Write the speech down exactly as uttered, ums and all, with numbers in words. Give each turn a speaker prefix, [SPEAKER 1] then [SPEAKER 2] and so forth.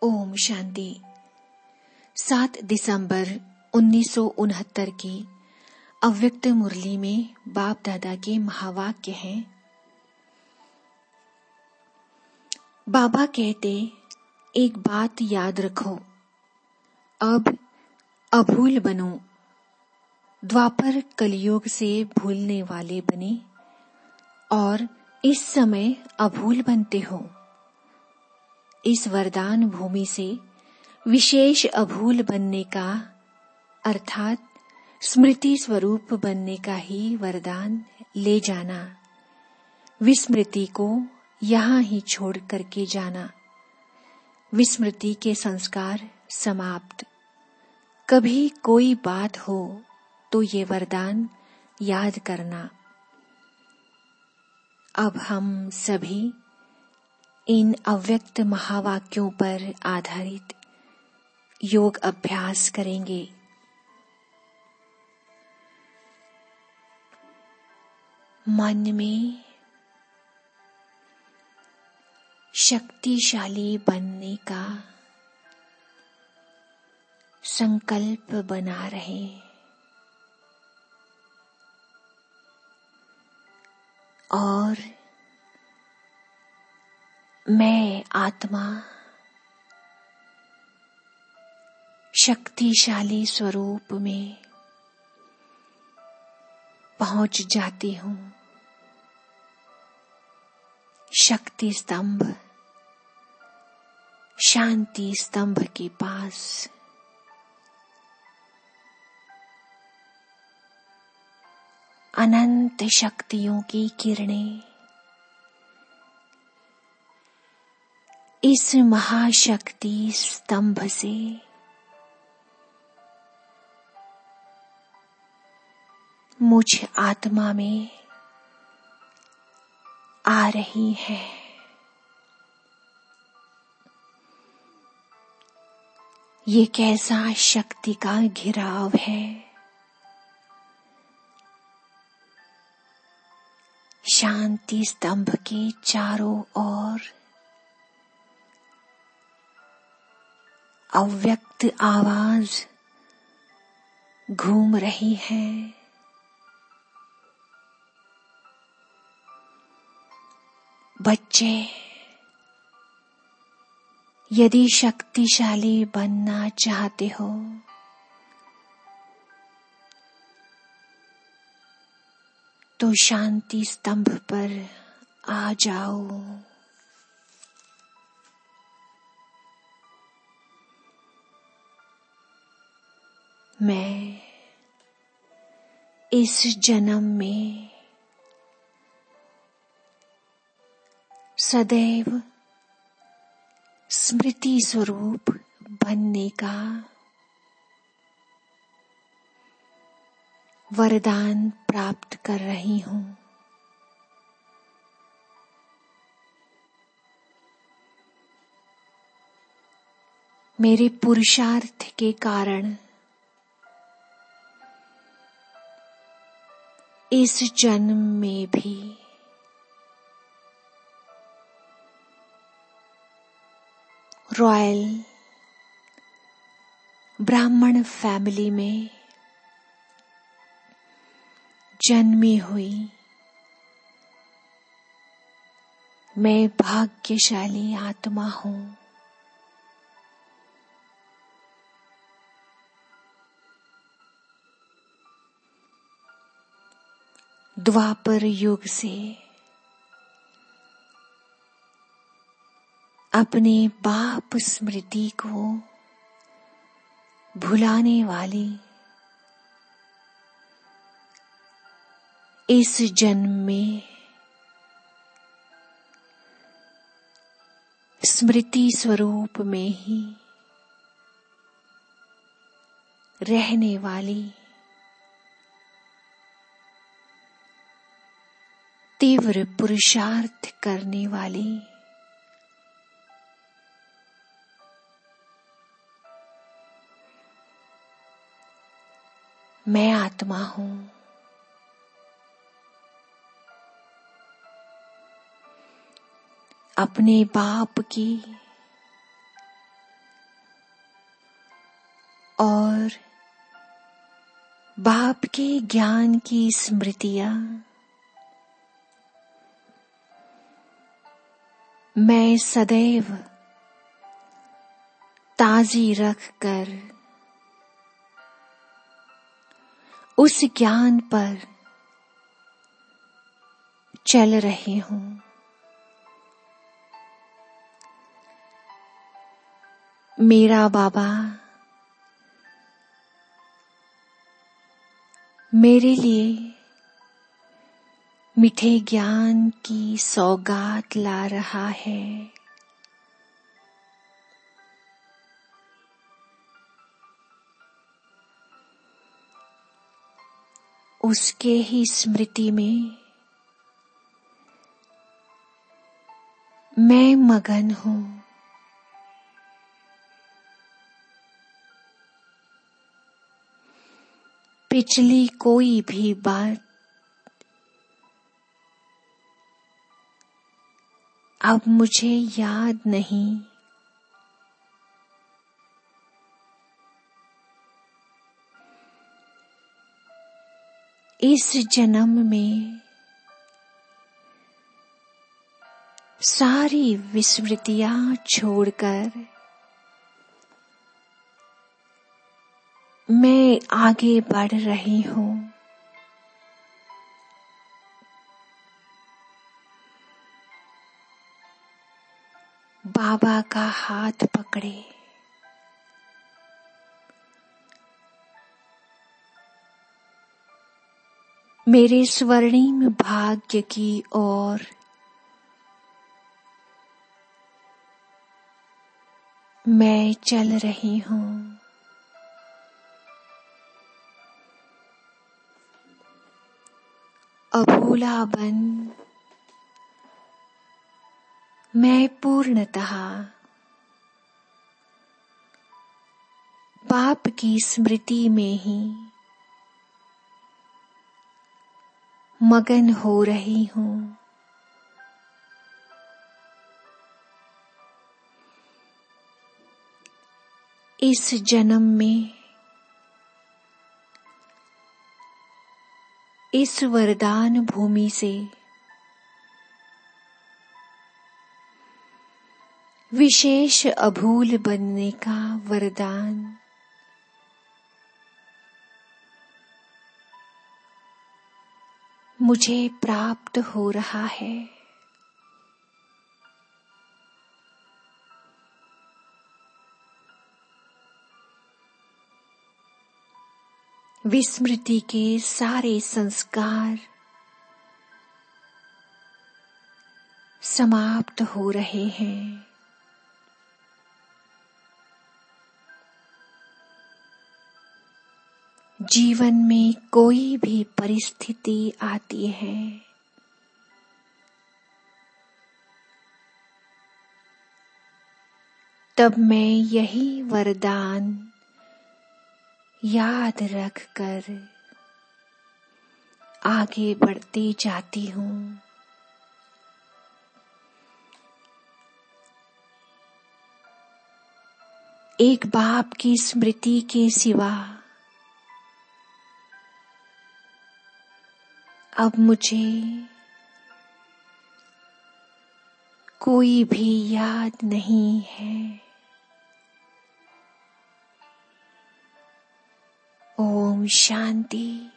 [SPEAKER 1] ओम शांति। सात दिसंबर उन्नीस सौ उनहत्तर की अव्यक्त मुरली में बाप दादा के महावाक्य हैं। बाबा कहते, एक बात याद रखो, अब अभूल बनो। द्वापर कलयुग से भूलने वाले बने और इस समय अभूल बनते हो। इस वरदान भूमि से विशेष अभूल बनने का अर्थात स्मृति स्वरूप बनने का ही वरदान ले जाना। विस्मृति को यहाँ ही छोड़ करके जाना। विस्मृति के संस्कार समाप्त। कभी कोई बात हो तो ये वरदान याद करना। अब हम सभी इन अव्यक्त महावाक्यों पर आधारित योग अभ्यास करेंगे। मन में शक्तिशाली बनने का संकल्प बना रहे और मैं आत्मा शक्तिशाली स्वरूप में पहुंच जाती हूँ। शक्ति स्तंभ, शांति स्तंभ के पास। अनंत शक्तियों की किरणें इस महाशक्ति स्तंभ से मुझ आत्मा में आ रही है। ये कैसा शक्ति का घिराव है। शांति स्तंभ के चारों ओर अव्यक्त आवाज घूम रही है। बच्चे, यदि शक्तिशाली बनना चाहते हो तो शांति स्तंभ पर आ जाओ। मैं इस जन्म में सदैव स्मृति स्वरूप बनने का वरदान प्राप्त कर रही हूँ। मेरे पुरुषार्थ के कारण इस जन्म में भी रॉयल ब्राह्मण फैमिली में जन्मी हुई मैं भाग्यशाली आत्मा हूँ। द्वापर युग से अपने बाप स्मृति को भुलाने वाली इस जन्म में स्मृति स्वरूप में ही रहने वाली तीव्र पुरुषार्थ करने वाली मैं आत्मा हूँ। अपने बाप की और बाप के ज्ञान की स्मृतियां मैं सदैव ताजी रख कर उस ज्ञान पर चल रही हूँ। मेरा बाबा मेरे लिए मीठे ज्ञान की सौगात ला रहा है। उसके ही स्मृति में मैं मगन हूँ। पिछली कोई भी बात अब मुझे याद नहीं। इस जन्म में सारी विस्मृतियां छोड़कर मैं आगे बढ़ रही हूँ। बाबा का हाथ पकड़े मेरे स्वर्णिम भाग्य की ओर मैं चल रही हूँ। अभूला बन मैं पूर्णतः बाप की स्मृति में ही मगन हो रही हूँ। इस जन्म में इस वरदान भूमि से विशेष अभूल बनने का वरदान मुझे प्राप्त हो रहा है। विस्मृति के सारे संस्कार समाप्त हो रहे हैं। जीवन में कोई भी परिस्थिति आती है तब मैं यही वरदान याद रखकर आगे बढ़ती जाती हूँ। एक बाप की स्मृति के सिवा अब मुझे कोई भी याद नहीं है। ओम शांति।